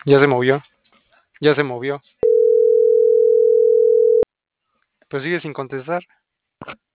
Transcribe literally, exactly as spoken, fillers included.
Ya se movió, ya se movió. Pero sigue sin contestar.